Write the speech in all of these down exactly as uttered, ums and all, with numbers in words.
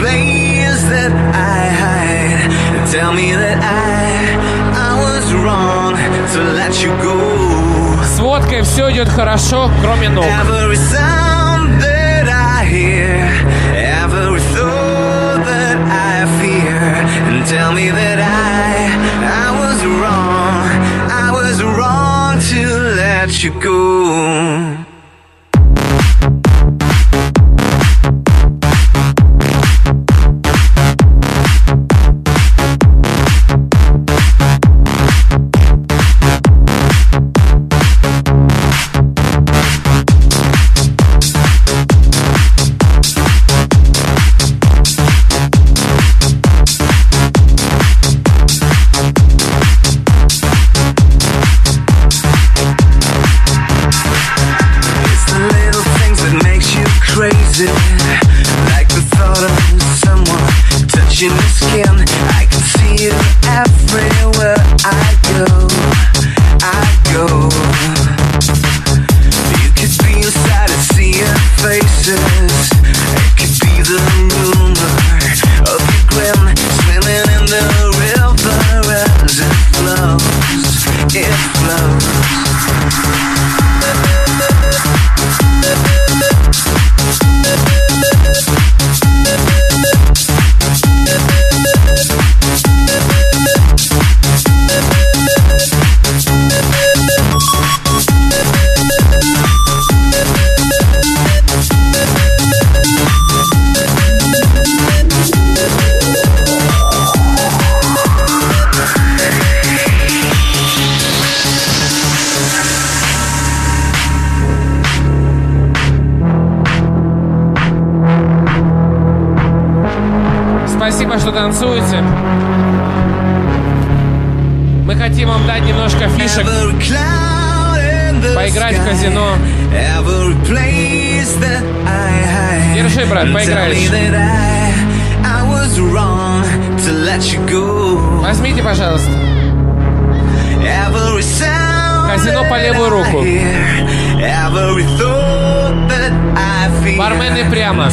place that I hide. Tell me that I, I was wrong to let you go. С водкой все идет хорошо, кроме ног. Every sound that I hear, every thought that I fear, and tell me that I, I was wrong, I was wrong to let you go. Like the thought of someone touching your skin. I can see you everywhere I go, I go. You could be inside and see your faces. It could be the rumor of your grin, swimming in the river as it flows, it flows. Спасибо, что танцуете. Мы хотим вам дать немножко фишек, поиграть в казино. Держи, брат, поиграешь. Возьмите, пожалуйста. Казино по левую руку. Бармены прямо.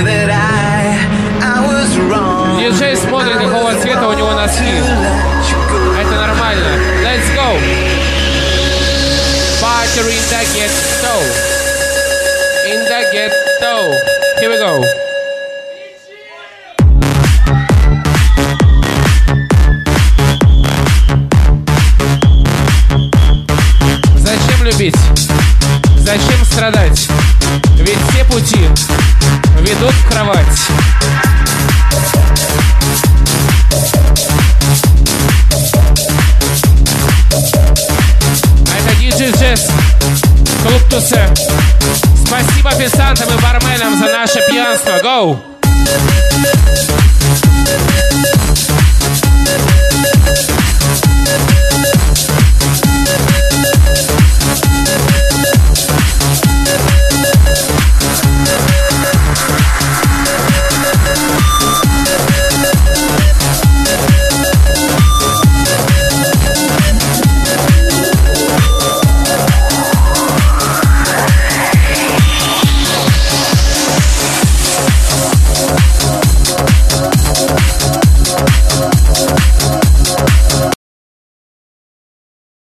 Диджей смотрит, какого цвета у него носки. Это нормально. Let's go. Party in the ghetto. In the ghetto. Here we go. Зачем любить? Зачем страдать? Ведь все пути ведут в кровать. Это диджей Джесс, клуб Тусе. Спасибо официантам и барменам за наше пьянство. Go!